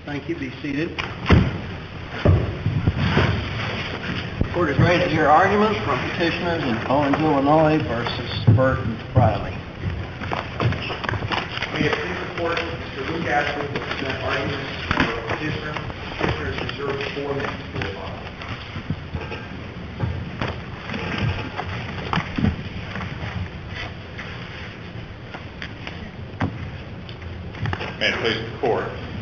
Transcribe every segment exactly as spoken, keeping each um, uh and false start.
Thank you. Be seated. The court is ready to hear arguments from petitioners in Owens, Illinois versus Burton Riley. May it please the court, Mister Luke Ashwood will present arguments for petitioner. Petitioner is reserved four minutes for rebuttal. May it please the court.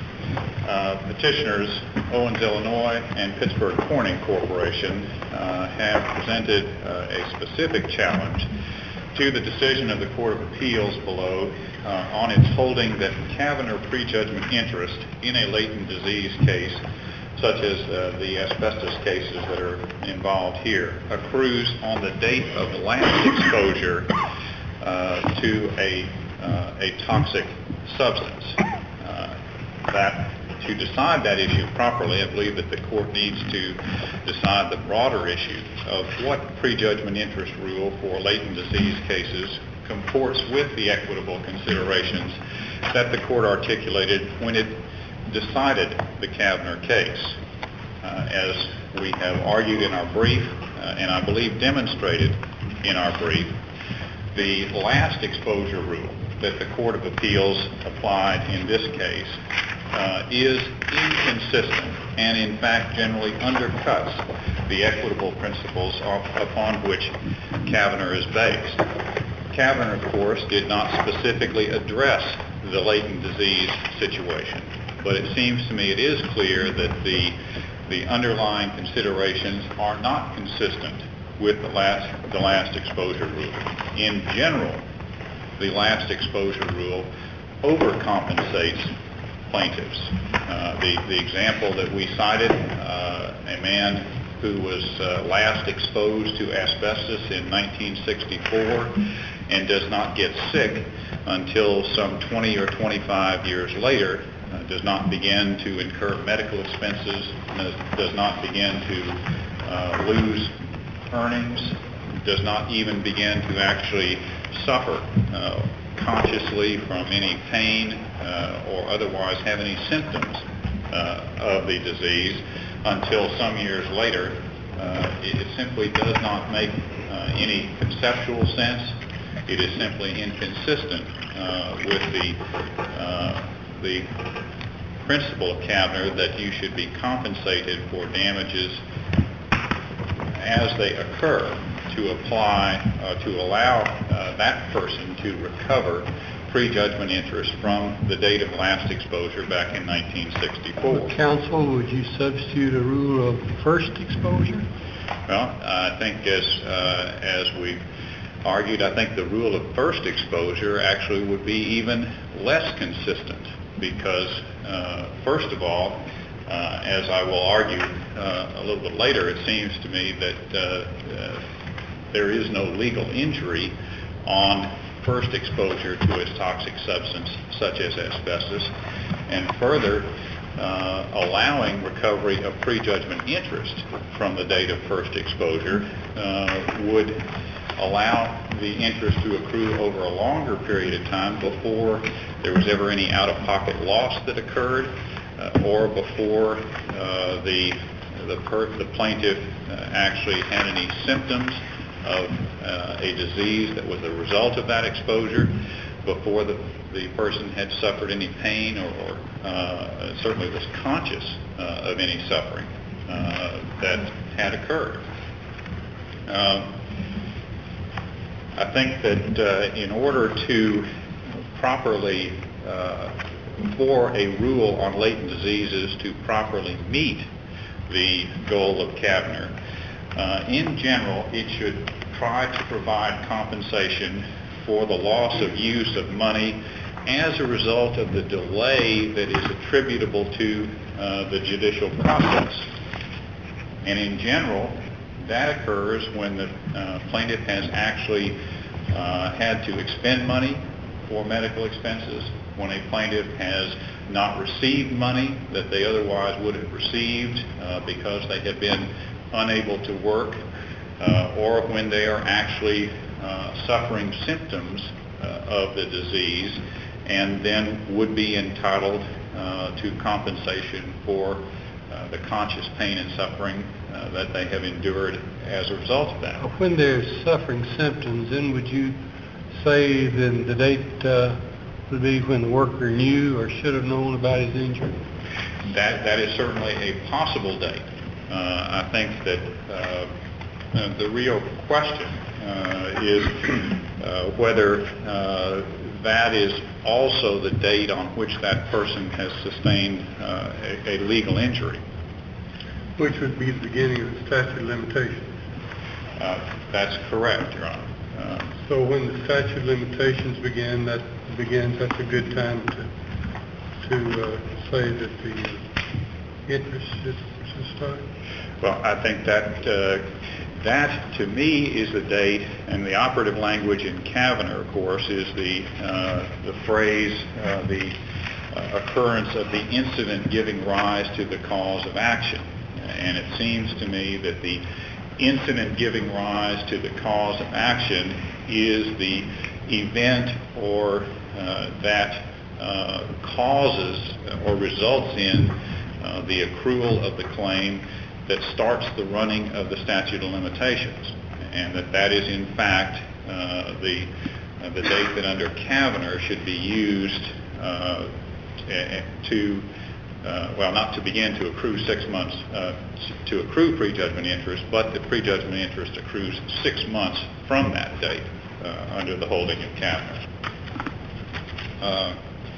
Uh, petitioners, Owens, Illinois, and Pittsburgh Corning Corporation uh, have presented uh, a specific challenge to the decision of the Court of Appeals below uh, on its holding that Kavner prejudgment interest in a latent disease case, such as uh, the asbestos cases that are involved here, accrues on the date of last exposure uh, to a, uh, a toxic substance. Uh, that to decide that issue properly, I believe that the court needs to decide the broader issue of what prejudgment interest rule for latent disease cases comports with the equitable considerations that the court articulated when it decided the Kavner case. Uh, as we have argued in our brief, uh, and I believe demonstrated in our brief, the last exposure rule that the Court of Appeals applied in this case uh, is inconsistent and in fact generally undercuts the equitable principles upon which Kavner is based. Kavner, of course, did not specifically address the latent disease situation, but it seems to me it is clear that the, the underlying considerations are not consistent with the last, the last exposure rule. In general, the last exposure rule overcompensates plaintiffs. Uh, the, the example that we cited, uh, a man who was uh, last exposed to asbestos in nineteen sixty-four and does not get sick until some twenty or twenty-five years later, uh, does not begin to incur medical expenses, does not begin to uh, lose earnings, does not even begin to actually suffer uh, consciously from any pain uh, or otherwise have any symptoms uh, of the disease until some years later. Uh, it, it simply does not make uh, any conceptual sense. It is simply inconsistent uh, with the, uh, the principle of Kavner that you should be compensated for damages as they occur, to apply, uh, to allow uh, that person to recover prejudgment interest from the date of last exposure back in nineteen sixty-four. Well, counsel, would you substitute a rule of first exposure? Well, I think as, uh, as we've argued, I think the rule of first exposure actually would be even less consistent because, uh, first of all, Uh, as I will argue uh, a little bit later, it seems to me that uh, uh, there is no legal injury on first exposure to a toxic substance such as asbestos, and further uh, allowing recovery of prejudgment interest from the date of first exposure uh, would allow the interest to accrue over a longer period of time before there was ever any out-of-pocket loss that occurred, Uh, or before uh, the the, per the plaintiff uh, actually had any symptoms of uh, a disease that was a result of that exposure, before the, the person had suffered any pain or, or uh, certainly was conscious uh, of any suffering uh, that had occurred. Um, I think that uh, in order to properly uh, for a rule on latent diseases to properly meet the goal of Kavner, uh, in general, it should try to provide compensation for the loss of use of money as a result of the delay that is attributable to uh, the judicial process. And in general, that occurs when the uh, plaintiff has actually uh, had to expend money for medical expenses, when a plaintiff has not received money that they otherwise would have received uh, because they have been unable to work, uh, or when they are actually uh, suffering symptoms uh, of the disease and then would be entitled uh, to compensation for uh, the conscious pain and suffering uh, that they have endured as a result of that. When there's suffering symptoms, then would you say then the date uh, would be when the worker knew or should have known about his injury? That, that is certainly a possible date. Uh, I think that uh, uh, the real question uh, is uh, whether uh, that is also the date on which that person has sustained uh, a, a legal injury. Which would be the beginning of the statute of limitations. Uh, that's correct, Your Honor. Uh, So when the statute of limitations begin, that begins, that's a good time to to uh, say that the interest should, should start? Well, I think that uh, that to me is the date, and the operative language in Kavanaugh, of course, is the uh, the phrase, uh, the uh, occurrence of the incident giving rise to the cause of action. And it seems to me that the incident giving rise to the cause of action is the event or uh, that uh, causes or results in uh, the accrual of the claim that starts the running of the statute of limitations, and that that is in fact uh, the uh, the date that under Kavanaugh should be used uh, to Uh, well, not to begin to accrue six months, uh, to accrue prejudgment interest, but the prejudgment interest accrues six months from that date uh, under the holding of Kavanaugh. Uh,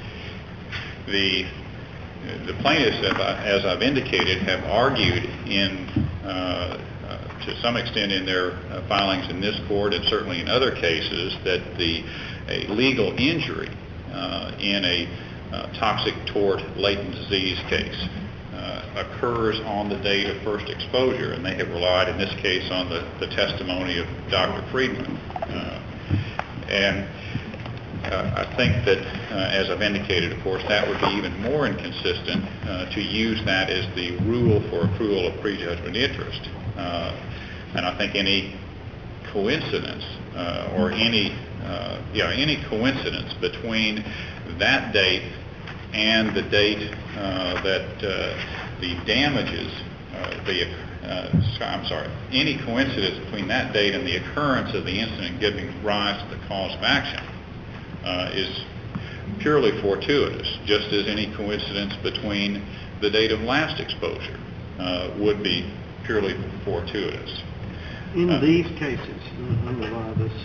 the the plaintiffs, as I've indicated, have argued in uh, uh, to some extent in their uh, filings in this court and certainly in other cases that the a legal injury uh, in a Uh, toxic tort latent disease case uh, occurs on the date of first exposure, and they have relied in this case on the, the testimony of Doctor Friedman. Uh, and uh, I think that, uh, as I've indicated, of course, that would be even more inconsistent uh, to use that as the rule for accrual of prejudgment interest. Uh, and I think any coincidence uh, or any uh, yeah any coincidence between that date and the date uh, that uh, the damages uh, the uh, I'm sorry any coincidence between that date and the occurrence of the incident giving rise to the cause of action uh, is purely fortuitous, just as any coincidence between the date of last exposure uh, would be purely fortuitous. In Uh, these cases, under a lot of this,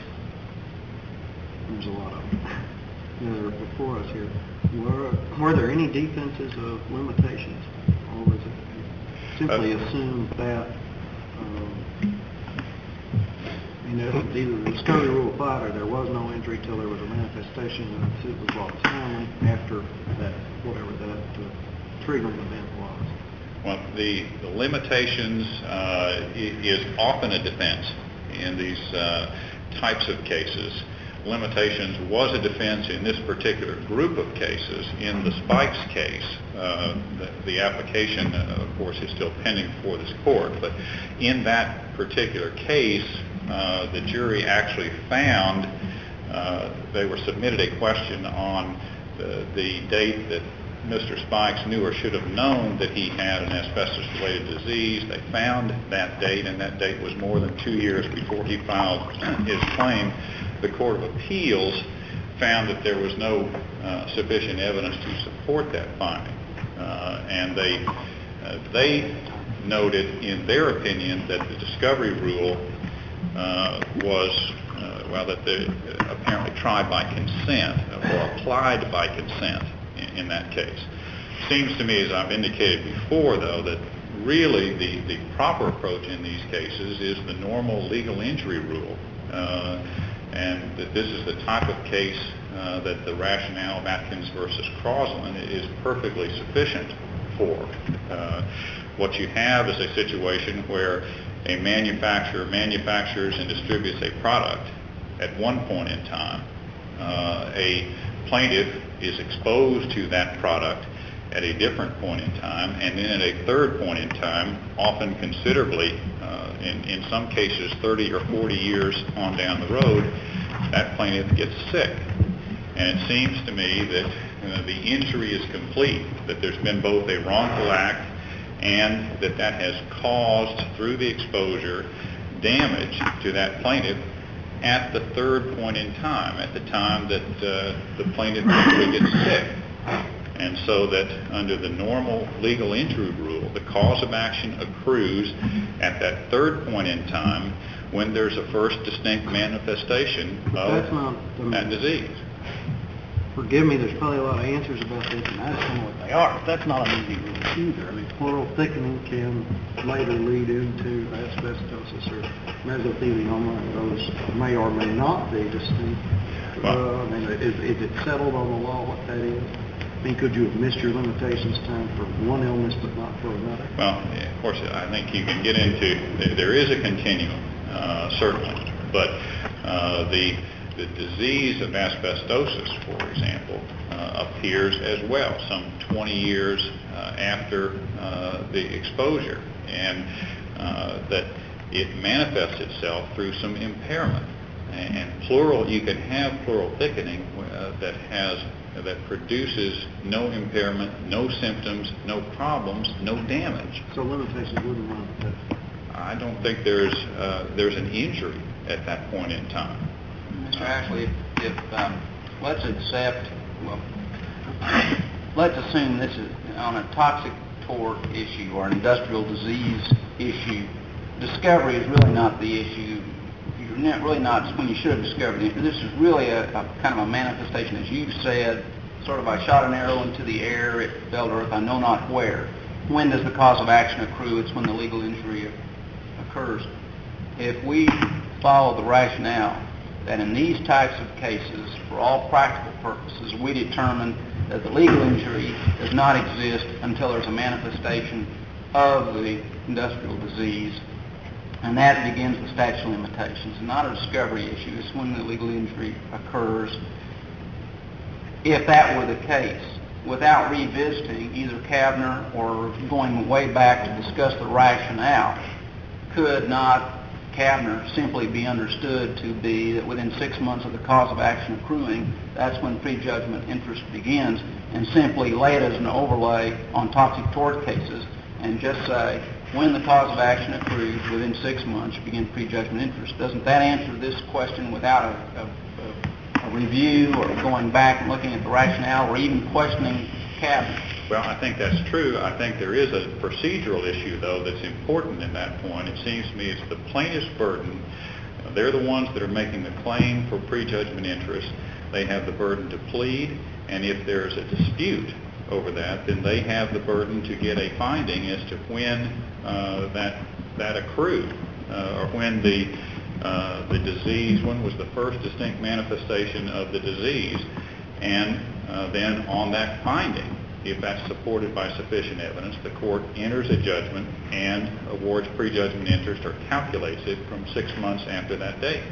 there's a lot of them that are before us here. Were, were there any defenses of limitations, or was it simply Uh, assumed that, um, you know, either the discovery rule applied or there was no injury till there was a manifestation that the suit was brought timely after that, whatever that uh, triggering event was? Well, the, the limitations uh, is often a defense in these uh, types of cases. Limitations was a defense in this particular group of cases. In the Spikes case, uh, the, the application, uh, of course, is still pending before this court, but in that particular case, uh, the jury actually found, uh, they were submitted a question on the, the date that Mister Spikes knew or should have known that he had an asbestos-related disease. They found that date, and that date was more than two years before he filed his claim. The Court of Appeals found that there was no uh, sufficient evidence to support that finding, uh, and they uh, they noted in their opinion that the discovery rule uh, was uh, well that they apparently tried by consent or applied by consent in, in that case. Seems to me, as I've indicated before, though, that really the, the proper approach in these cases is the normal legal injury rule. Uh, and that this is the type of case uh, that the rationale of Atkins versus Crosland is perfectly sufficient for. Uh, what you have is a situation where a manufacturer manufactures and distributes a product at one point in time. Uh, a plaintiff is exposed to that product at a different point in time, and then at a third point in time, often considerably, uh, in, in some cases thirty or forty years on down the road, that plaintiff gets sick. And it seems to me that uh, the injury is complete, that there's been both a wrongful act and that that has caused, through the exposure, damage to that plaintiff at the third point in time, at the time that uh, the plaintiff actually gets sick. And so that under the normal legal injury rule, the cause of action accrues at that third point in time when there's a first distinct manifestation of That's not, I mean, that disease. Forgive me, there's probably a lot of answers about this, and I just don't know what they are. But that's not an easy rule either. I mean, pleural thickening can later lead into asbestosis or mesothelioma, and those may or may not be distinct. Well, uh, I mean, is, is it settled on the law what that is? I mean, could you have missed your limitations time for one illness but not for another? Well, yeah, of course, I think you can get into, there is a continuum, uh, certainly, but uh, the The disease of asbestosis, for example, uh, appears as well some twenty years uh, after uh, the exposure, and uh, that it manifests itself through some impairment. And pleural, you can have pleural thickening uh, that has that produces no impairment, no symptoms, no problems, no damage. So limitations wouldn't run with that. I don't think there's uh, there's an injury at that point in time. Mister Ashley, if, if um, let's accept, well, let's assume this is on a toxic tort issue or an industrial disease issue, discovery is really not the issue. You're not, really not when you should have discovered it. This is really a, a kind of a manifestation, as you said, sort of I shot an arrow into the air, it fell to earth, I know not where. When does the cause of action accrue? It's when the legal injury occurs. If we follow the rationale that in these types of cases, for all practical purposes, we determine that the legal injury does not exist until there's a manifestation of the industrial disease, and that begins the statute of limitations. It's not a discovery issue. It's when the legal injury occurs. If that were the case, without revisiting either Kavner or going way back to discuss the rationale, could not Kavner simply be understood to be that within six months of the cause of action accruing, that's when prejudgment interest begins, and simply lay it as an overlay on toxic tort cases and just say, when the cause of action accrues within six months, you begin prejudgment interest. Doesn't that answer this question without a, a, a review or going back and looking at the rationale or even questioning Kavner? Well, I think that's true. I think there is a procedural issue, though, that's important in that point. It seems to me it's the plaintiff's burden. They're the ones that are making the claim for prejudgment interest. They have the burden to plead, and if there's a dispute over that, then they have the burden to get a finding as to when uh, that that accrued, uh, or when the uh, the disease, when was the first distinct manifestation of the disease, and uh, then on that finding, if that's supported by sufficient evidence, the court enters a judgment and awards prejudgment interest or calculates it from six months after that date.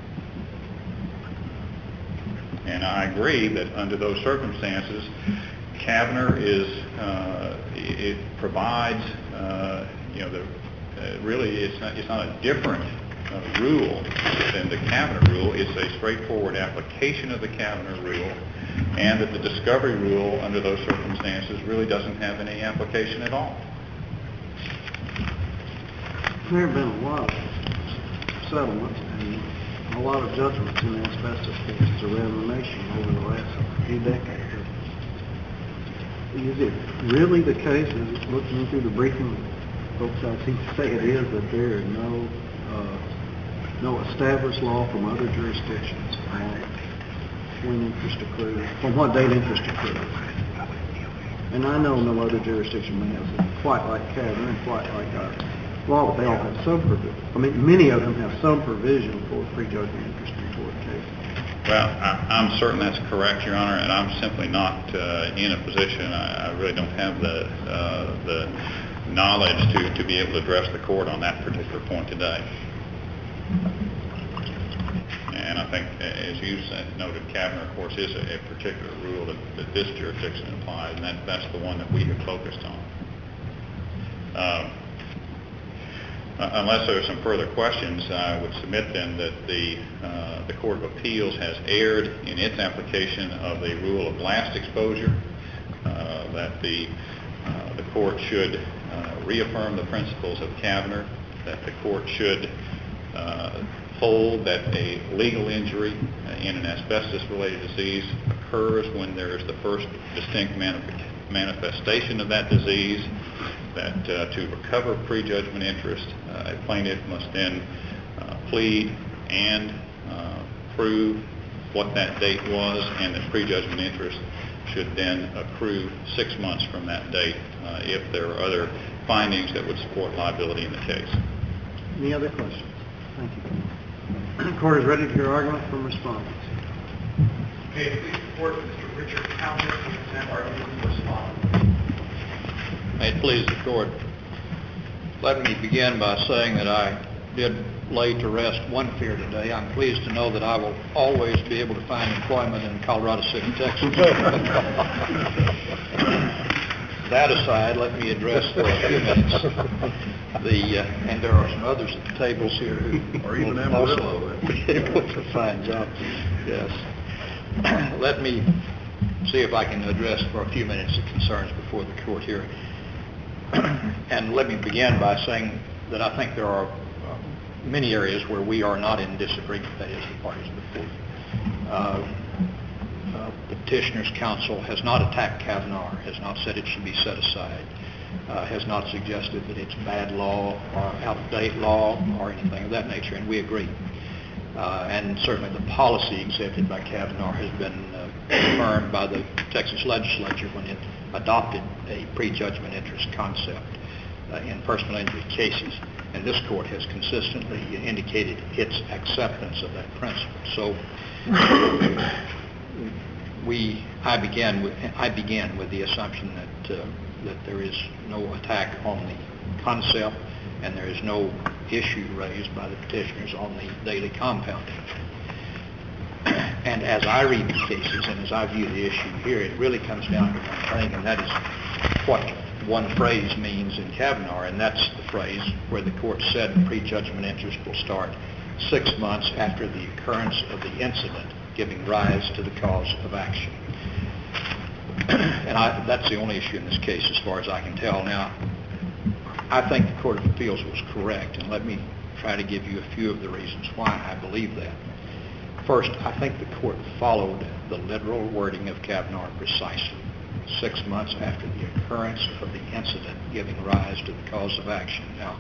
And I agree that under those circumstances, Kavner is, uh, it provides, uh, you know, the, uh, really it's not, it's not a different uh, rule than the Kavner rule. It's a straightforward application of the Kavner rule, and that the discovery rule under those circumstances really doesn't have any application at all. There have been a lot of settlements and a lot of judgments in asbestos cases around the nation over the last few decades. Is it really the case, as looking through the briefing, folks I seem to say it is, that there is no uh, no established law from other jurisdictions on when interest accrues, from what date interest accrues? And I know no other jurisdiction has quite like Kavner and quite like our law, but they all have some provision. I mean, many of them have some provision for prejudgment interest in tort cases. Well, I, I'm certain that's correct, Your Honor, and I'm simply not uh, in a position, I, I really don't have the uh, the knowledge to, to be able to address the court on that particular point today. And I think, as you said, noted, Kavner, of course, is a, a particular rule that, that this jurisdiction applies, and that, that's the one that we have focused on. Um, Uh, unless there are some further questions, I would submit then that the, uh, the Court of Appeals has erred in its application of the rule of blast exposure, uh, that the, uh, the court should uh, reaffirm the principles of Kavner, that the court should uh, hold that a legal injury uh, in an asbestos-related disease occurs when there is the first distinct manif- manifestation of that disease, that uh, to recover prejudgment interest, uh, a plaintiff must then uh, plead and uh, prove what that date was, and that prejudgment interest should then accrue six months from that date uh, if there are other findings that would support liability in the case. Any other questions? Thank you. The court is ready to hear argument from respondents. May it please the court, Mister Richard Townsend, to present argument for respondent. May it please the court. Let me begin by saying that I did lay to rest one fear today. I'm pleased to know that I will always be able to find employment in Colorado City, Texas. That aside, let me address for a few minutes the, uh, and there are some others at the tables here who Or even will also Amarillo. be able to find jobs. Yes. Let me see if I can address for a few minutes the concerns before the court here. And let me begin by saying that I think there are uh, many areas where we are not in disagreement, that is, the parties before. Uh, uh, the petitioner's counsel has not attacked Kavanaugh, has not said it should be set aside, uh, has not suggested that it's bad law or out-of-date law or anything of that nature, and we agree. Uh, and certainly the policy accepted by Kavanaugh has been uh, confirmed by the Texas legislature when it adopted a prejudgment interest concept uh, in personal injury cases. And this court has consistently indicated its acceptance of that principle. So we, I began with, I began with the assumption that uh, that there is no attack on the concept, and there is no issue raised by the petitioners on the daily compound injury. And as I read the cases and as I view the issue here, it really comes down to one thing, and that is what one phrase means in Kavanaugh, and that's the phrase where the court said prejudgment interest will start six months after the occurrence of the incident giving rise to the cause of action. And I, that's the only issue in this case as far as I can tell. Now, I think the Court of Appeals was correct, and let me try to give you a few of the reasons why I believe that. First, I think the court followed the literal wording of Kavanaugh precisely. Six months after the occurrence of the incident giving rise to the cause of action. Now,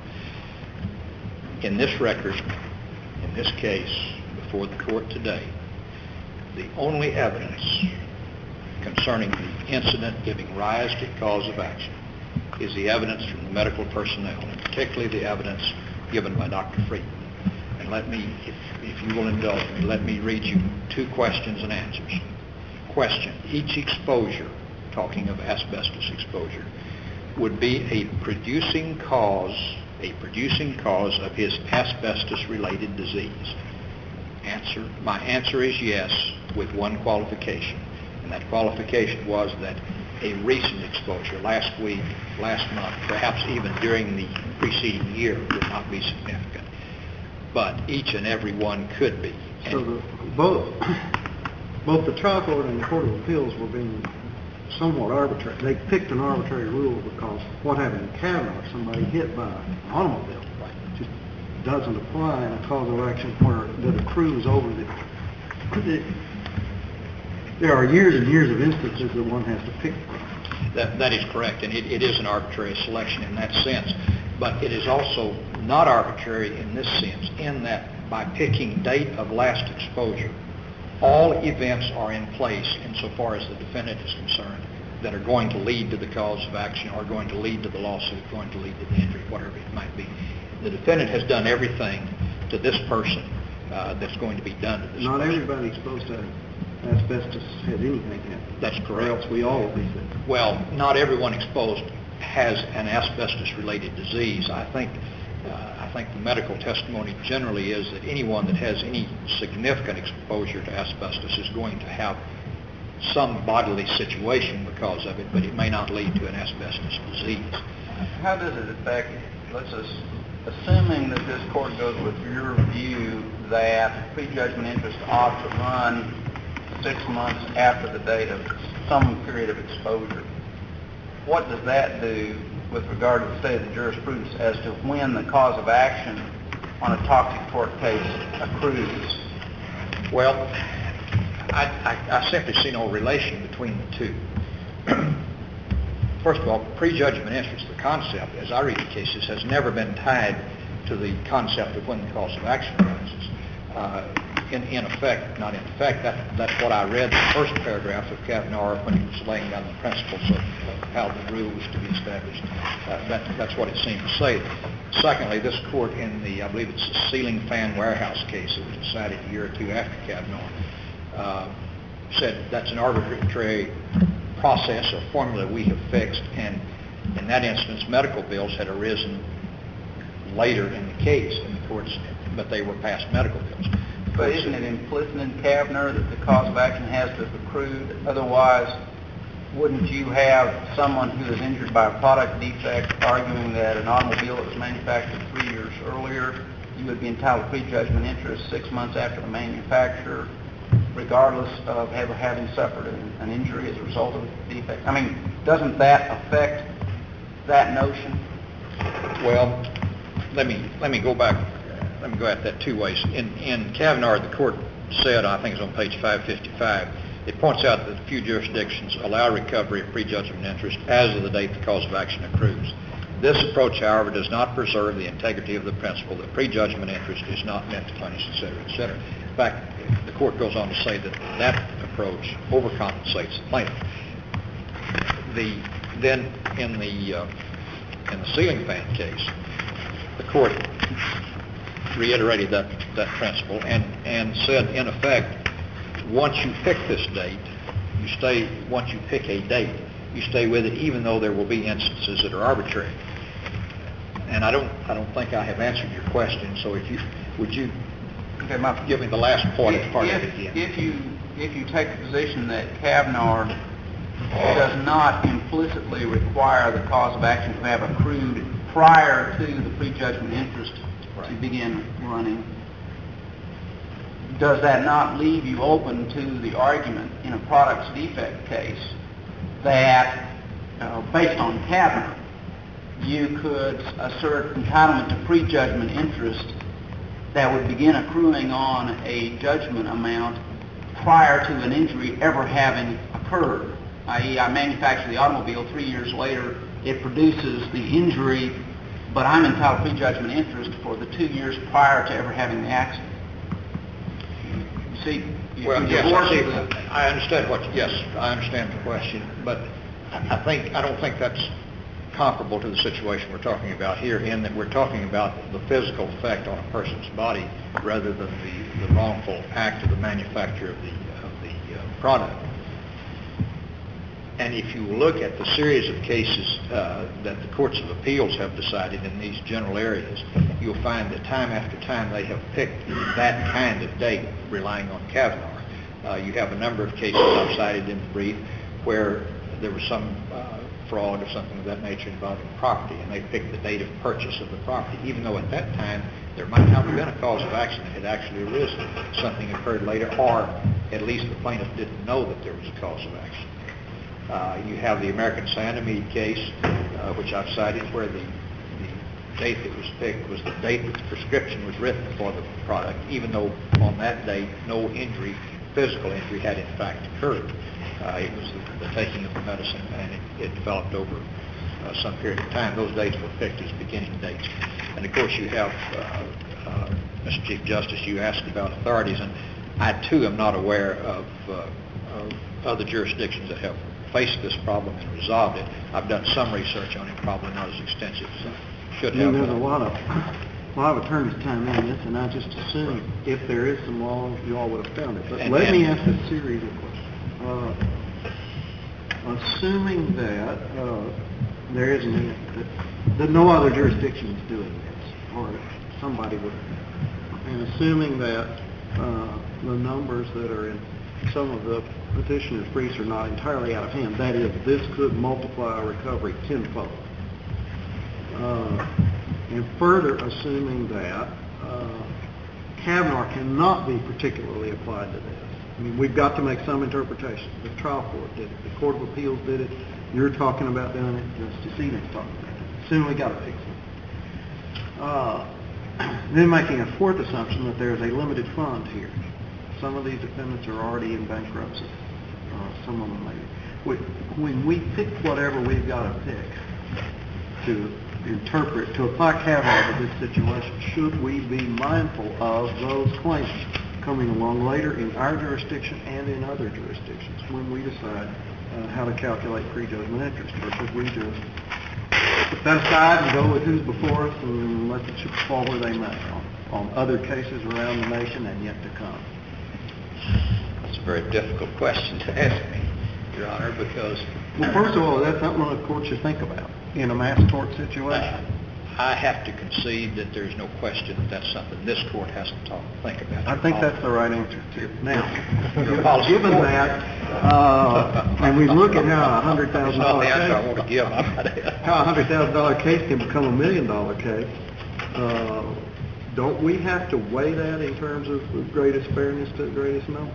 in this record, in this case, before the court today, the only evidence concerning the incident giving rise to the cause of action is the evidence from the medical personnel, and particularly the evidence given by Doctor Friedman. And let me, if, if you will indulge me, let me read you two questions and answers. Question: each exposure, talking of asbestos exposure, would be a producing cause, a producing cause of his asbestos-related disease. Answer: my answer is yes, with one qualification. And that qualification was that a recent exposure, last week, last month, perhaps even during the preceding year, would not be significant. But each and every one could be. So the, both, both the trial court and the Court of Appeals were being somewhat arbitrary. They picked an arbitrary rule because what happened in Kavanaugh, somebody hit by an automobile, right, just doesn't apply in a cause of action where that accrues over the... the there are years and years of instances that one has to pick from. That, that is correct, and it, it is an arbitrary selection in that sense. But it is also not arbitrary in this sense, in that by picking date of last exposure, all events are in place insofar as the defendant is concerned that are going to lead to the cause of action, or going to lead to the lawsuit, going to lead to the injury, whatever it might be. The defendant has done everything to this person uh, that's going to be done to this Not person. everybody exposed to asbestos had anything happen. That's correct. Or else we all would be sick. Well, not everyone exposed has an asbestos-related disease. I think, uh, I think the medical testimony generally is that anyone that has any significant exposure to asbestos is going to have some bodily situation because of it, but it may not lead to an asbestos disease. How does it affect, let's just assuming that this court goes with your view that prejudgment interest ought to run six months after the date of some period of exposure, what does that do with regard to the state of the jurisprudence as to when the cause of action on a toxic tort case accrues? Well, I, I, I simply see no relation between the two. First of all, prejudgment interest, the concept, as I read the cases, has never been tied to the concept of when the cause of action arises. Uh, in, in effect, not in effect, that, that's what I read the first paragraph of Kavanaugh when he was laying down the principles of, of how the rule was to be established. Uh, that, that's what it seemed to say. Secondly, this court in the, I believe it's the ceiling fan warehouse case that was decided a year or two after Kavanaugh, uh, said that's an arbitrary process or formula we have fixed, and in that instance, medical bills had arisen later in the case in the courts, but they were past medical bills. But isn't it implicit in Kavanaugh that the cause of action has to have accrued? Otherwise, wouldn't you have someone who is injured by a product defect arguing that an automobile that was manufactured three years earlier, you would be entitled to prejudgment interest six months after the manufacturer, regardless of ever having suffered an, an injury as a result of the defect? I mean, doesn't that affect that notion? Well, let me let me go back. Let me go at that two ways. In, in Kavanaugh, the court said, I think it's on page five fifty-five, it points out that a few jurisdictions allow recovery of prejudgment interest as of the date the cause of action accrues. This approach, however, does not preserve the integrity of the principle that prejudgment interest is not meant to punish, et cetera, et cetera. In fact, the court goes on to say that that approach overcompensates the plaintiff. The, then, in the uh, in the ceiling fan case, the court reiterated that, that principle and, and said, in effect, once you pick this date, you stay, once you pick a date, you stay with it even though there will be instances that are arbitrary. And I don't, I don't think I have answered your question, so if you, would you okay, my, give me the last part, if, part if, of it again? If you, if you take the position that Kavanaugh does not implicitly require the cause of action to have accrued prior to the prejudgment interest right. to begin running, does that not leave you open to the argument in a products defect case that, uh, based on Kavanaugh, you could assert entitlement to prejudgment interest that would begin accruing on a judgment amount prior to an injury ever having occurred? that is, I manufacture the automobile, three years later it produces the injury, but I'm entitled to prejudgment interest for the two years prior to ever having the accident. You see, you well, yes, I, see, the, I understand what. Yes, I understand the question, but I think I don't think that's comparable to the situation we're talking about here, in that we're talking about the physical effect on a person's body rather than the, the wrongful act of the manufacturer of the of the uh, product. And if you look at the series of cases uh, that the courts of appeals have decided in these general areas, you'll find that time after time they have picked that kind of date, relying on Kavanaugh. Uh, you have a number of cases I've cited in the brief where there was some uh, fraud or something of that nature involving property, and they picked the date of purchase of the property, even though at that time there might not have been a cause of action that had actually arisen. Something occurred later, or at least the plaintiff didn't know that there was a cause of action. Uh, you have the American Santamede case, uh, which I've cited, where the, the date that was picked was the date that the prescription was written for the product, even though on that date no injury, physical injury, had in fact occurred. Uh, it was the, the taking of the medicine, and it, it developed over uh, some period of time. Those dates were picked as beginning dates. And of course you have, uh, uh, Mister Chief Justice, you asked about authorities, and I too am not aware of, uh, of other jurisdictions that have faced this problem and resolved it. I've done some research on it, probably not as extensive as I should have. There's a lot of a lot of attorneys time in this, and I just assume right. if there is some law, you all would have found it. But and, let and, me ask a series of questions. Uh, assuming that uh, there isn't any, that, that no other jurisdiction is doing this, or somebody would, and assuming that uh, the numbers that are in some of the petitioner's briefs are not entirely out of hand, that is, this could multiply our recovery tenfold. Uh, And further, assuming that uh, Kavanaugh cannot be particularly applied to this. I mean, we've got to make some interpretation. The trial court did it. The Court of Appeals did it. You're talking about doing it. Justice Eden's talking about it. Soon we got to fix it. Uh, then making a fourth assumption that there is a limited fund here. Some of these defendants are already in bankruptcy. Uh, some of them maybe. When we pick whatever we've got to pick to interpret, to apply Kavanaugh to this situation, should we be mindful of those claims coming along later in our jurisdiction and in other jurisdictions when we decide uh, how to calculate prejudgment interest? Or should we just put that aside and go with who's before us and let the chips fall where they may on, on other cases around the nation and yet to come? That's a very difficult question to ask me, Your Honor, because... Well, first of all, that's something the court should think about in a mass tort situation. I have to concede that there's no question that that's something this court has to talk, think about. I think that's the right answer, too. Now, Your policy given court. that, uh, and we look at how a hundred thousand dollar That's not the answer I case, want to give. I'm not- how a hundred thousand dollar case can become a million dollar case, uh, don't we have to weigh that in terms of the greatest fairness to the greatest number?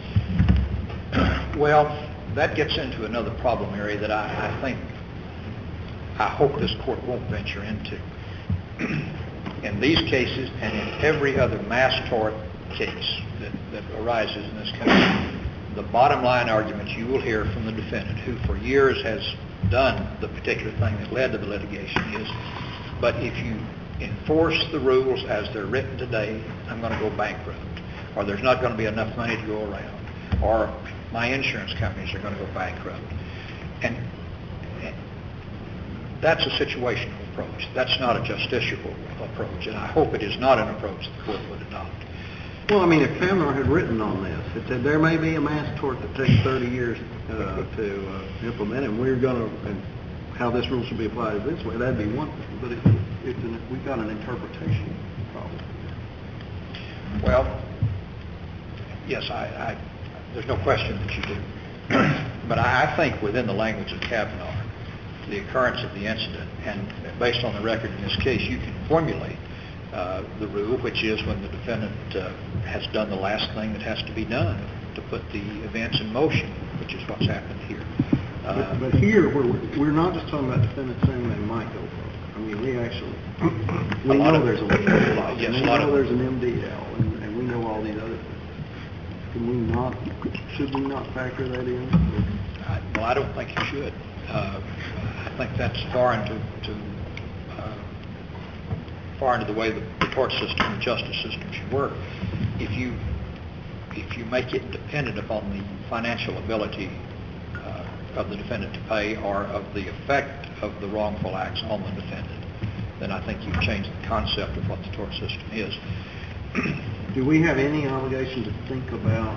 Well, that gets into another problem area that I, I think, I hope this court won't venture into. In these cases and in every other mass tort case that, that arises in this country, the bottom line arguments you will hear from the defendant, who for years has done the particular thing that led to the litigation, is, but if you enforce the rules as they're written today, I'm going to go bankrupt, or there's not going to be enough money to go around, or my insurance companies are going to go bankrupt. And, and that's a situational approach. That's not a justiciable approach, and I hope it is not an approach the court would adopt. Well, I mean, if Kavanaugh had written on this, it said there may be a mass tort that takes thirty years uh, to uh, implement, and we're going to, and how this rule should be applied this way, that'd be one thing. But it, it's an, we've got an interpretation problem. Well, yes, I, I, there's no question that you do. But I, I think within the language of Kavanaugh, the occurrence of the incident, and based on the record in this case, you can formulate uh, the rule, which is when the defendant uh, has done the last thing that has to be done to put the events in motion, which is what's happened here. Uh, But, but here, we're, we're not just talking about defendants saying they might go broke. I mean, we actually, we A lot know of- there's a legal clause, yes, and a we lot know of- there's an M D L, and, and we know all these other things. Can we not, should we not factor that in? I, well, I don't think you should. Uh, I think that's far into to, uh, far into the way the, the court system and justice system should work. If you if you make it dependent upon the financial ability uh, of the defendant to pay or of the effect of the wrongful acts on the defendant, then I think you've changed the concept of what the tort system is. Do we have any obligation to think about,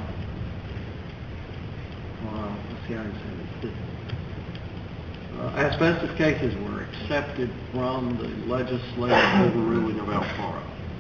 uh, let's see how to say this, uh, asbestos cases were accepted from the legislative overruling of Alfaro.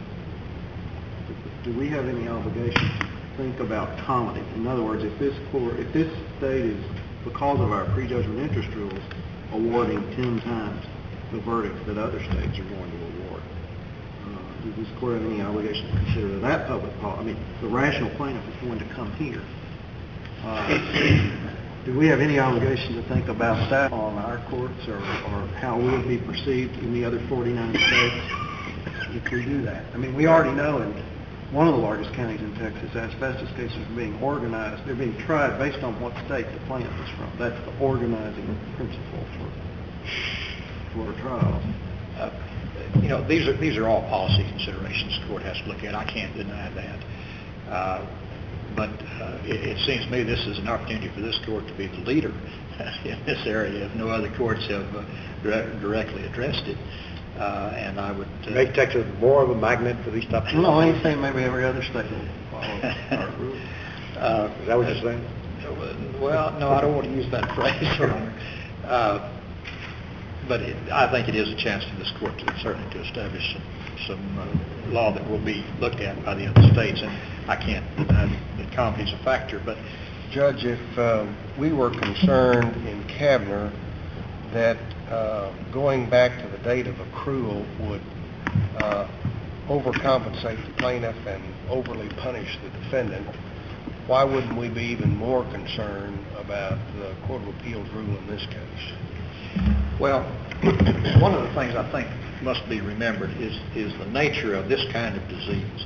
Do we have any obligation to think about comedy? In other words, if this court, if this state is, because of our prejudgment interest rules, awarding ten times the verdict that other states are going to award, uh, does this court have any obligation to consider that public policy? I mean, the rational plaintiff is going to come here. Uh, do we have any obligation to think about that on our courts, or, or how we'll be perceived in the other forty-nine states if we do that? I mean, we already know in one of the largest counties in Texas, asbestos cases are being organized. They're being tried based on what state the plaintiff is from. That's the organizing principle for, for trials. Uh, you know, these are these are all policy considerations the court has to look at. I can't deny that. Uh, but uh, it, it seems to me this is an opportunity for this court to be the leader in this area if no other courts have uh, dire- directly addressed it. Uh, and I would... Uh, Make Texas more of a magnet for these types of... No, I ain't saying maybe every other state will follow our rules. Uh, Is that what you're saying? Well, no, I don't want to use that phrase, Your Honor. Uh, but it, I think it is a chance for this court to certainly to establish some, some uh, law that will be looked at by the other states, and I can't deny that comedy is a factor. But Judge, if um, we were concerned in Kavner that uh, going back to the date of accrual would uh, overcompensate the plaintiff and overly punish the defendant, why wouldn't we be even more concerned about the Court of Appeals rule in this case? Well, one of the things I think must be remembered is, is the nature of this kind of disease.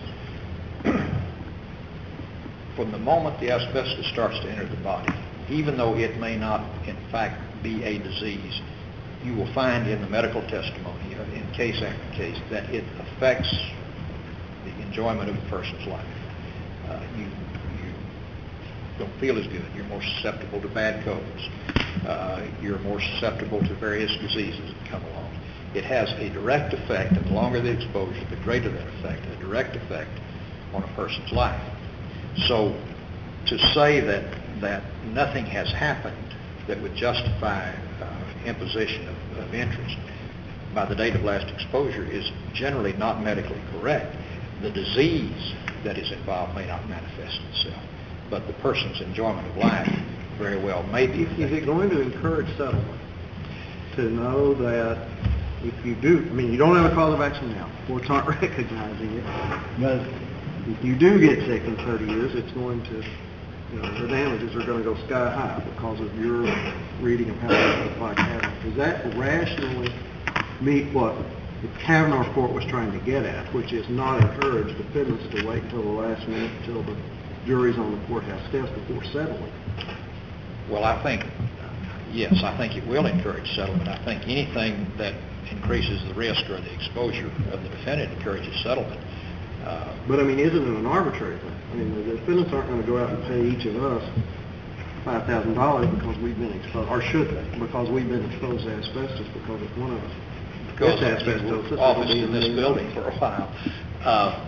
From the moment the asbestos starts to enter the body, even though it may not in fact be a disease, you will find in the medical testimony, uh, in case after case, that it affects the enjoyment of a person's life. Uh, you, you don't feel as good. You're more susceptible to bad colds. Uh, you're more susceptible to various diseases that come along. It has a direct effect, and the longer the exposure, the greater that effect, a direct effect on a person's life. So to say that, that nothing has happened that would justify uh, imposition of, of interest by the date of last exposure is generally not medically correct. The disease that is involved may not manifest itself, but the person's enjoyment of life very well may be affected. Is it going to encourage settlement to know that if you do, I mean, you don't have a cause of action now, courts aren't recognizing it, but if you do get sick in thirty years, it's going to, you know, the damages are going to go sky high because of your reading of how to apply Kavanaugh. Does that rationally meet what the Kavanaugh court was trying to get at, which is not encourage defendants to wait until the last minute, until the jury's on the courthouse steps before settling? Well, I think, yes, I think it will encourage settlement. I think anything that increases the risk or the exposure of the defendant encourages settlement. Uh, but I mean, isn't it an arbitrary thing? I mean, the defendants aren't going to go out and pay each of us five thousand dollars because we've been exposed, or should they? Because we've been exposed to asbestos because it's one of us. Because it's asbestos. It's officed in this building for a while. Uh,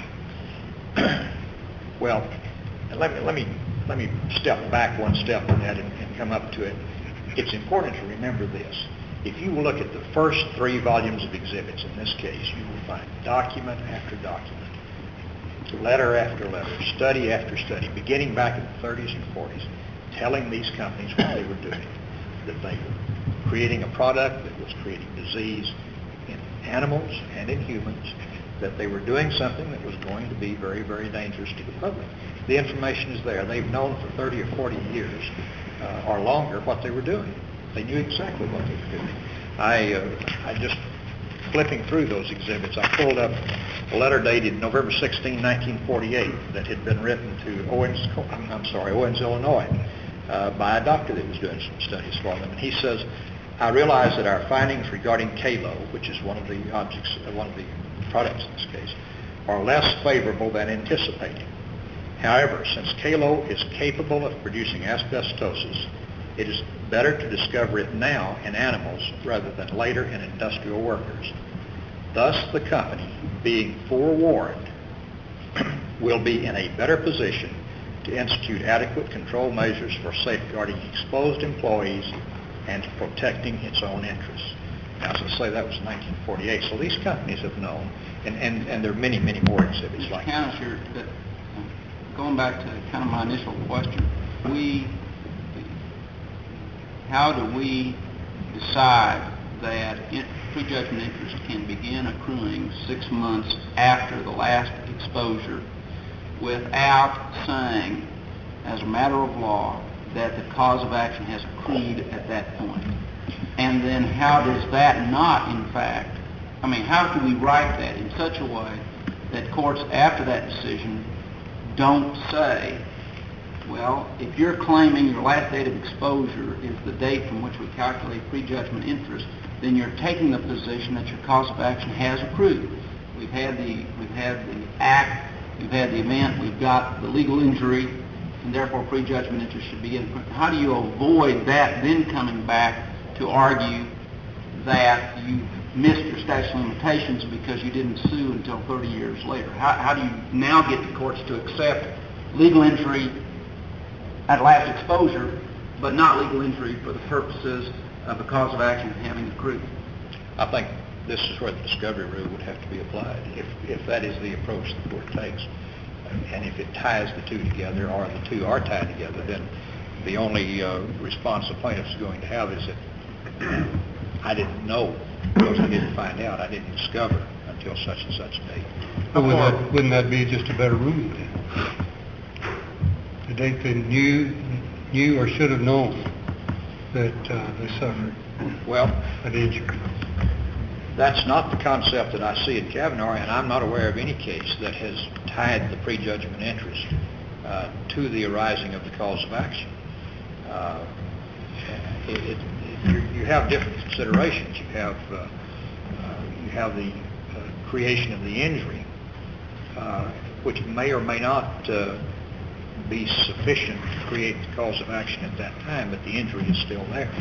well, let me let me let me step back one step on that and, and come up to it. It's important to remember this. If you look at the first three volumes of exhibits in this case, you will find document after document, letter after letter, study after study, beginning back in the thirties and forties, telling these companies what they were doing, that they were creating a product that was creating disease in animals and in humans, that they were doing something that was going to be very, very dangerous to the public. The information is there. They've known for thirty or forty years uh, or longer what they were doing. They knew exactly what they were doing. I, uh, I just, flipping through those exhibits, I pulled up a letter dated November sixteenth, nineteen forty-eight that had been written to Owens, I'm, I'm sorry, Owens, Illinois, uh, by a doctor that was doing some studies for them. And he says, I realize that our findings regarding Kalo, which is one of the objects, uh, one of the products in this case, are less favorable than anticipated. However, since Kalo is capable of producing asbestosis, it is better to discover it now in animals rather than later in industrial workers. Thus, the company, being forewarned, will be in a better position to institute adequate control measures for safeguarding exposed employees and protecting its own interests. Now, as I say, that was nineteen forty-eight, so these companies have known, and, and, and there are many, many more exhibits Mister like Counselor, that. Going back to kind of my initial question, we, how do we decide that in, prejudgment interest can begin accruing six months after the last exposure without saying, as a matter of law, that the cause of action has accrued at that point? And then how does that not, in fact, I mean, how can we write that in such a way that courts after that decision don't say, well, if you're claiming your last date of exposure is the date from which we calculate prejudgment interest, then you're taking the position that your cause of action has accrued. We've had the we've had the act, we've had the event, we've got the legal injury, and therefore prejudgment interest should begin. How do you avoid that then coming back to argue that you missed your statute of limitations because you didn't sue until thirty years later? How, how do you now get the courts to accept legal injury at last exposure, but not legal injury for the purposes of the cause of action having accrued? I think this is where the discovery rule would have to be applied, if, if that is the approach the court takes. And if it ties the two together, or the two are tied together, then the only uh, response the plaintiff is going to have is that I didn't know, because I didn't find out, I didn't discover until such and such a date. But wouldn't that, wouldn't that be just a better rule then? The date they knew, knew or should have known that uh, they suffered Well, an injury. that's not the concept that I see in Kavanaugh, and I'm not aware of any case that has tied the prejudgment interest uh, to the arising of the cause of action. Uh, it, it, you, you have different considerations. You have uh, uh, you have the uh, creation of the injury, uh, which may or may not uh, be sufficient to create the cause of action at that time, but the injury is still there.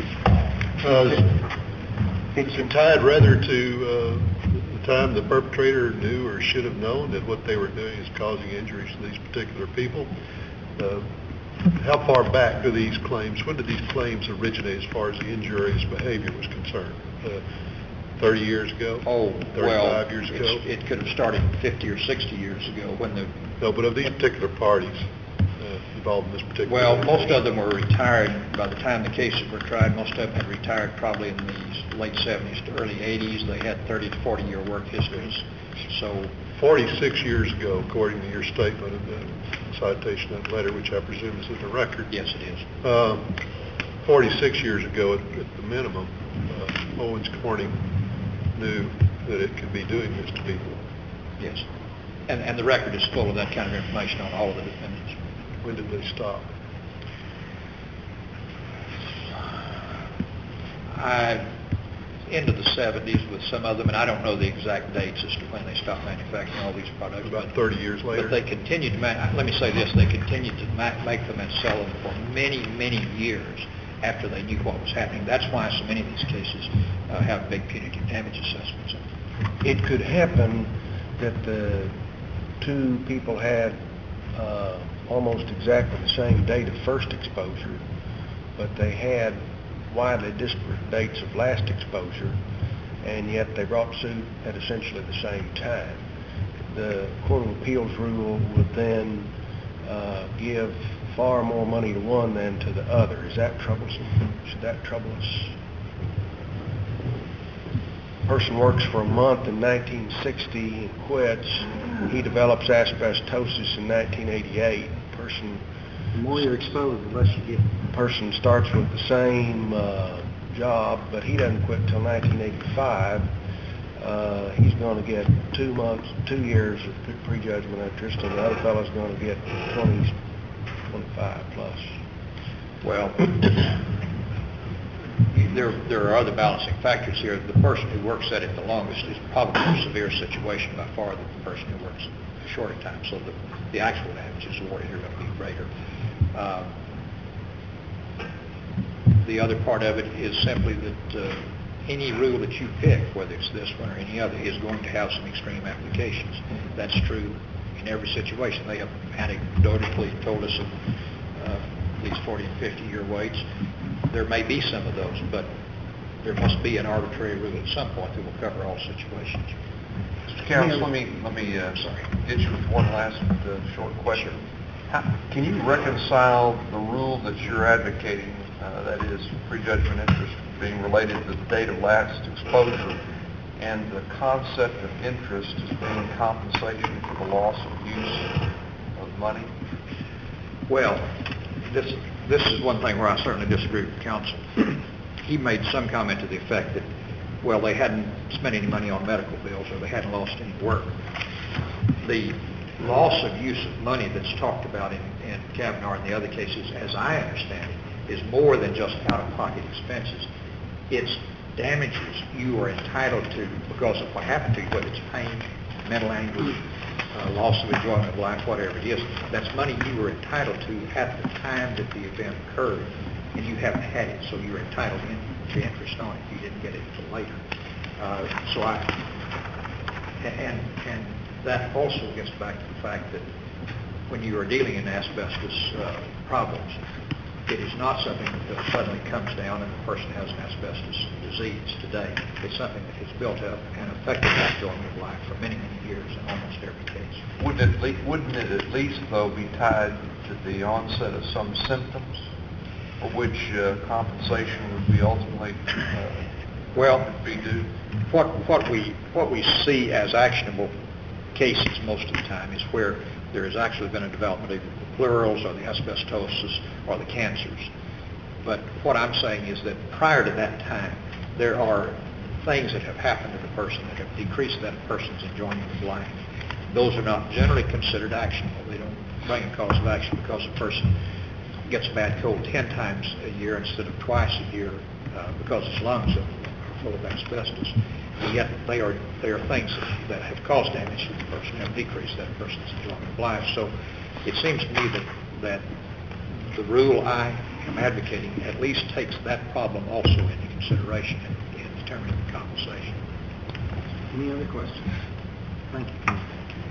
Uh, is it tied rather to uh, the time the perpetrator knew or should have known that what they were doing is causing injuries to these particular people? Uh, how far back do these claims, when did these claims originate as far as the injurious behavior was concerned? Uh, thirty years ago? Oh, thirty-five well, years it's- ago? it could have started fifty or sixty years ago when the No, but of these particular parties uh, involved in this particular... Well, most of them were retired by the time the cases were tried. Most of them had retired probably in the late seventies to early eighties. They had thirty to forty year work histories. So, forty-six years ago, according to your statement in the citation of that letter, which I presume is in the record. yes, it is. Um, forty-six years ago, at, at the minimum, uh, Owens Corning knew that it could be doing this to people. Yes. And, and the record is full of that kind of information on all of the defendants. When did they stop? I, into the seventies with some of them, and I don't know the exact dates as to when they stopped manufacturing all these products. About but- thirty years later? But they continued to, ma- let me say this, they continued to ma- make them and sell them for many, many years after they knew what was happening. That's why so many of these cases uh, have big punitive damage assessments. It could happen that the two people had uh, almost exactly the same date of first exposure, but they had widely disparate dates of last exposure, and yet they brought suit at essentially the same time. The Court of Appeals rule would then uh, give far more money to one than to the other. Is that troublesome? Should that trouble us? Person works for a month in nineteen sixty and quits. He develops asbestosis in nineteen eighty-eight. Person The more you're exposed, the less you get. person starts with the same uh, job, but he doesn't quit till nineteen eighty-five. Uh, he's going to get two months, two years of pre- prejudgment interest, and the other fellow's going to get twenty, twenty-five plus. Well, there, there are other balancing factors here. The person who works at it the longest is probably a more severe situation by far than the person who works a shorter time. So the, the actual damages awarded are going to be greater. Um, the other part of it is simply that uh, any rule that you pick, whether it's this one or any other, is going to have some extreme applications. That's true in every situation. They have anecdotally told us of uh, these forty and fifty year waits. There may be some of those, but there must be an arbitrary rule at some point that will cover all situations. Mister Counsel, let me, let me, uh, Sorry. get you with one last uh, short question. How, can you reconcile the rule that you're advocating, uh, that is prejudgment interest being related to the date of last exposure, and the concept of interest as being compensation for the loss of use of money? Well, this, this is one thing where I certainly disagree with counsel. He made some comment to the effect that, well, they hadn't spent any money on medical bills or they hadn't lost any work. The loss of use of money that's talked about in, in Kavanaugh and the other cases, as I understand it, is more than just out-of-pocket expenses. It's damages you are entitled to because of what happened to you, whether it's pain, mental anguish, uh, loss of enjoyment of life, whatever it is. That's money you were entitled to at the time that the event occurred, and you haven't had it, so you're entitled in, to interest on it. You didn't get it until later. Uh, so I, and, and that also gets back to the fact that when you are dealing in asbestos uh, problems, it is not something that suddenly comes down and the person has an asbestos disease today. It's something that has built up and affected the enjoyment of life for many, many years in almost every case. Wouldn't it, le- wouldn't it at least, though, be tied to the onset of some symptoms for which uh, compensation would be ultimately uh, Well, be due? what, what we, what we see as actionable cases most of the time is where there has actually been a development of the pleurals or the asbestosis or the cancers. But what I'm saying is that prior to that time, there are things that have happened to the person that have decreased that person's enjoyment of life. Those are not generally considered actionable. They don't bring a cause of action because a person gets a bad cold ten times a year instead of twice a year uh, because his lungs are full of asbestos. And yet they are, they are things that, that have caused damage to the person, have decreased that person's enjoyment of life. So it seems to me that, that the rule I am advocating at least takes that problem also into consideration in, in determining the compensation. Any other questions? Thank you, Ken.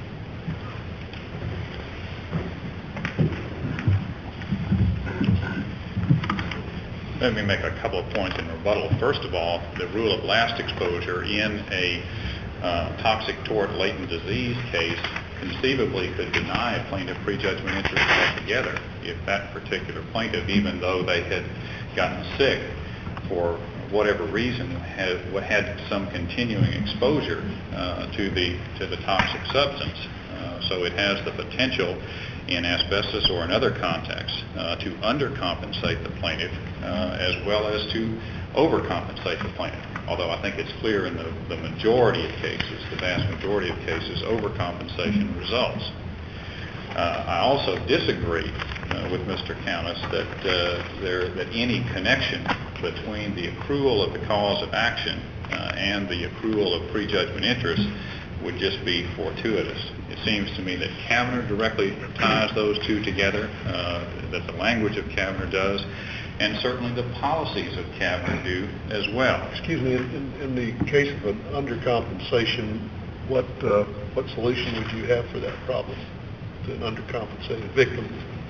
Let me make a couple of points in rebuttal. First of all, the rule of last exposure in a uh, toxic tort latent disease case conceivably could deny a plaintiff prejudgment interest altogether if that particular plaintiff, even though they had gotten sick for whatever reason, had, had some continuing exposure uh, to the to the toxic substance. Uh, so it has the potential in asbestos or in other contexts uh, to undercompensate the plaintiff uh, as well as to overcompensate the plaintiff. Although I think it's clear in the, the majority of cases, the vast majority of cases, overcompensation results. Uh, I also disagree uh, with Mister Countess that uh, there that any connection between the accrual of the cause of action uh, and the accrual of prejudgment interest would just be fortuitous. It seems to me that Kavner directly ties those two together, uh, that the language of Kavner does, and certainly the policies of Kavner do as well. Excuse me, in, in the case of an undercompensation, what uh, what solution would you have for that problem? An undercompensated victim.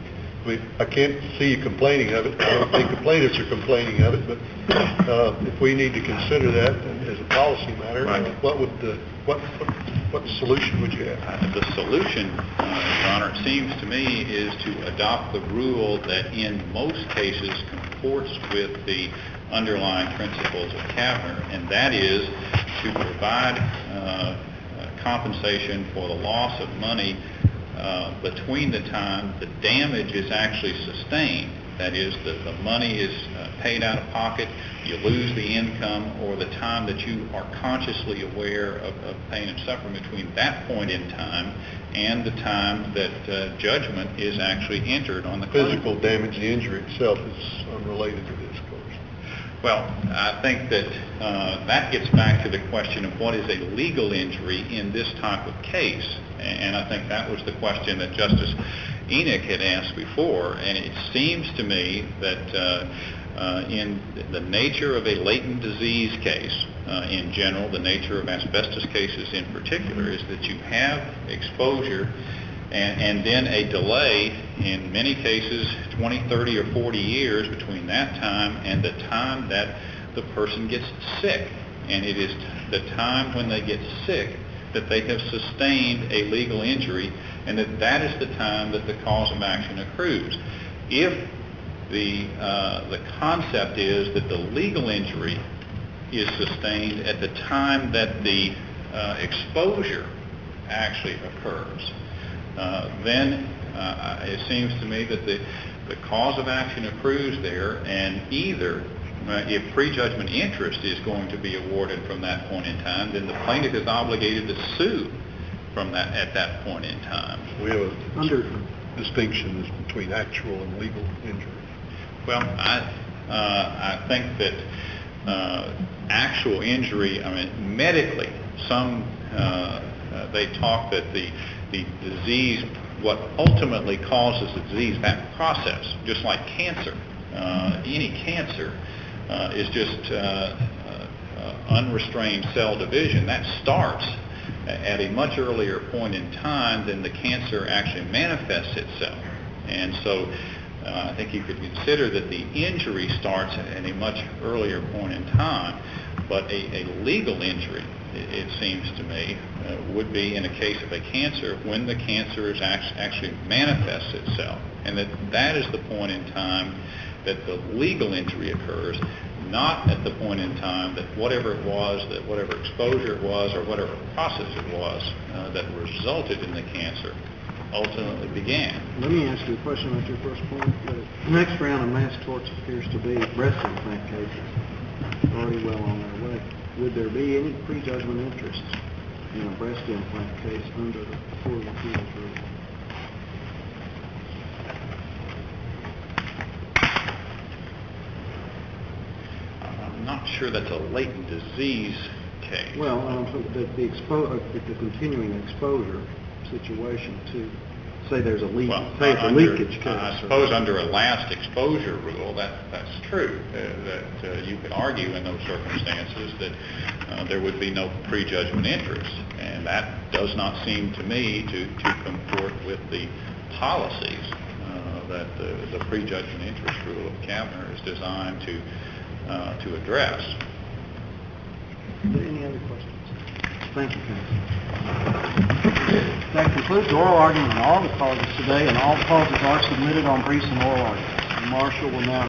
I mean, I can't see you complaining of it. I don't think the plaintiffs are complaining of it, but uh, if we need to consider that as a policy matter, right. uh, what would the, what, what what solution would you have? Uh, the solution, uh, Your Honor, it seems to me, is to adopt the rule that in most cases comports with the underlying principles of Kavner, and that is to provide uh, compensation for the loss of money Uh, between the time the damage is actually sustained, that is, the, the money is uh, paid out of pocket, you lose the income, or the time that you are consciously aware of, of pain and suffering between that point in time and the time that uh, judgment is actually entered on the Physical claim. damage, the injury itself is unrelated to this, of course. Well, I think that uh, that gets back to the question of what is a legal injury in this type of case. And I think that was the question that Justice Enoch had asked before. And it seems to me that uh, uh, in the nature of a latent disease case uh, in general, the nature of asbestos cases in particular, is that you have exposure and, and then a delay in many cases twenty, thirty, or forty years between that time and the time that the person gets sick. And it is the time when they get sick that they have sustained a legal injury, and that that is the time that the cause of action accrues. If the, uh, the concept is that the legal injury is sustained at the time that the uh, exposure actually occurs, uh, then uh, it seems to me that the, the cause of action accrues there, and either Uh, if prejudgment interest is going to be awarded from that point in time, then the plaintiff is obligated to sue from that at that point in time. We have a Under distinction between actual and legal injury. Well, I uh, I think that uh, actual injury, I mean, medically, some uh, uh, they talk that the the disease, what ultimately causes the disease, that process, just like cancer, uh, any cancer. Uh, is just uh, uh, unrestrained cell division. That starts at a much earlier point in time than the cancer actually manifests itself. And so uh, I think you could consider that the injury starts at a much earlier point in time, but a, a legal injury, it, it seems to me, uh, would be in a case of a cancer when the cancer is act- actually manifests itself. And that that is the point in time that the legal injury occurs. not at the point in time that whatever it was, that whatever exposure it was, or whatever process it was uh, that resulted in the cancer ultimately began. Let me ask you a question about your first point. The next round of mass torts appears to be breast implant cases, already well on their way. Would there be any prejudgment interest in a breast implant case under the Court of Appeals rule? I'm not sure that's a latent disease case. Well, um, the, the, expo- uh, the continuing exposure situation to, say there's a leak, Well, say it's a under- leakage case. I suppose under a last exposure rule, that, that's true, uh, that uh, you could argue in those circumstances that uh, there would be no prejudgment interest. And that does not seem to me to, to comport with the policies uh, that the, the prejudgment interest rule of Kavner is designed to, uh, to address. Any other questions? Thank you, Counsel. That concludes the oral argument on all the causes today, and all causes are submitted on briefs and oral arguments. The marshal will now